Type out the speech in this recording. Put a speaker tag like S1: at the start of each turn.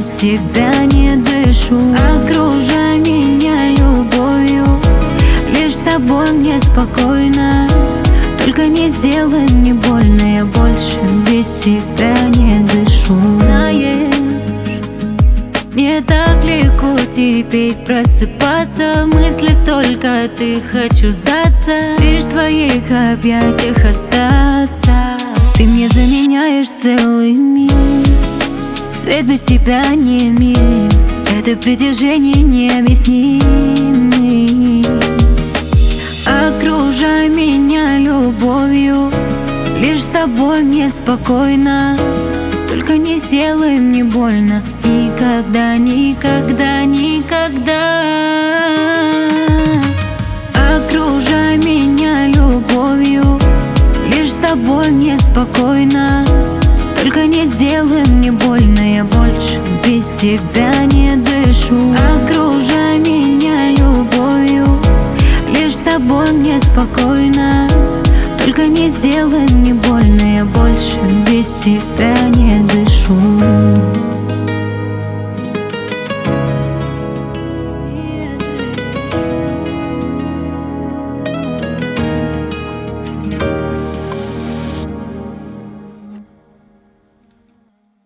S1: без тебя не дышу. Окружай меня любовью, лишь с тобой мне спокойно. Только не сделай мне больно, я больше без тебя не дышу. Знаешь, мне так легко теперь просыпаться, в мыслях только ты, хочу сдаться, лишь в твоих объятиях остаться. Ты мне заменяешь целый мир, свет без тебя не мир, это притяжение необъяснимое. Окружай меня любовью, лишь с тобой мне спокойно. Только не сделай мне больно, никогда, никогда, никогда. Окружай меня любовью, лишь с тобой мне спокойно. Только не сделай мне больно, я больше без тебя не дышу. Окружай меня любовью, лишь с тобой мне спокойно. Только не сделай мне больно, я больше без тебя